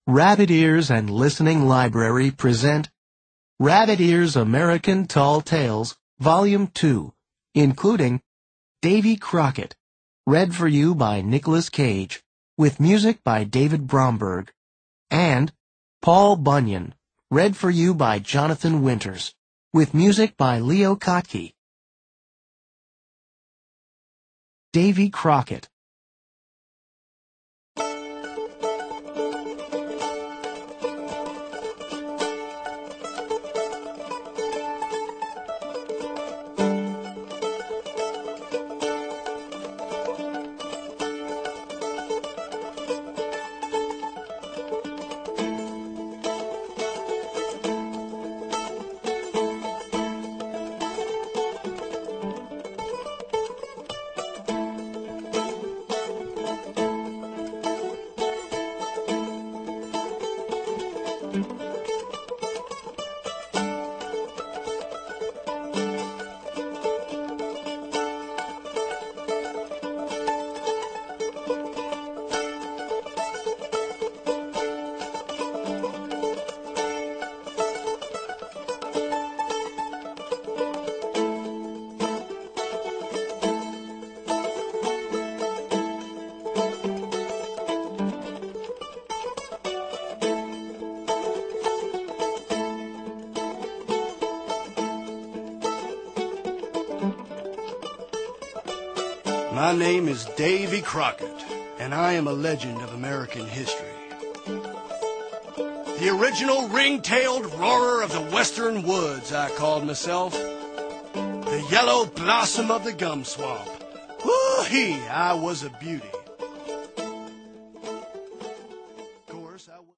Rabbit Ears and Listening Library present Rabbit Ears American Tall Tales, Volume 2, including Davy Crockett, read for you by Nicholas Cage, with music by David Bromberg, and Paul Bunyan, read for you by Jonathan Winters, with music by Leo Kottke. Davy Crockett. My name is Davy Crockett, and I am a legend of American history. The original ring-tailed roarer of the western woods, I called myself. The yellow blossom of the gum swamp. Woo-hee, I was a beauty.